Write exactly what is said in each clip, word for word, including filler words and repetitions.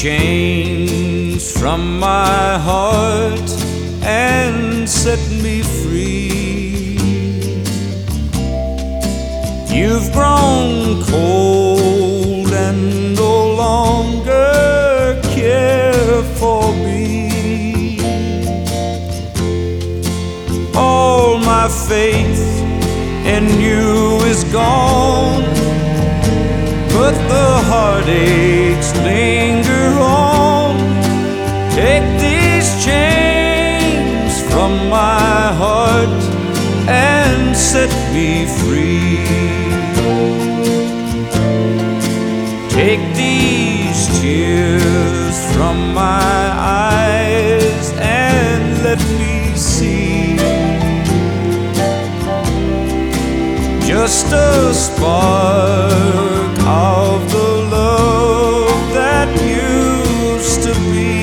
chains from my heart and set me free. You've grown cold and no longer care for me. All my faith in you is gone, but the heartaches linger on. Take these chains from my heart and set me free. Take these tears from my eyes and let me see just a spark of the love that used to be.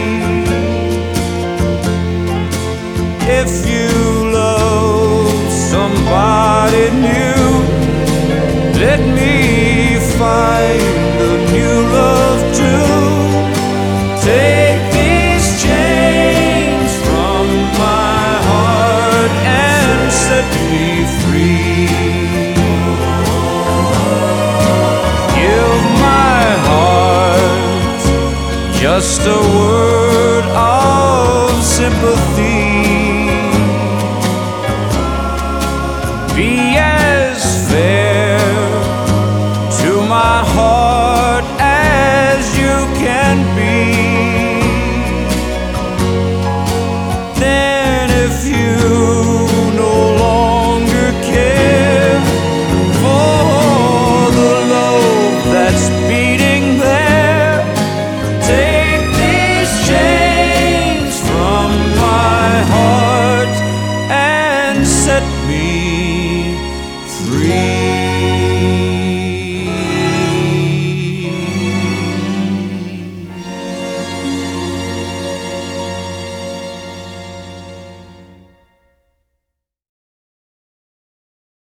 If you love somebody new, let me find a new love too. Take these chains from my heart and set me free. Give my heart just a word of sympathy.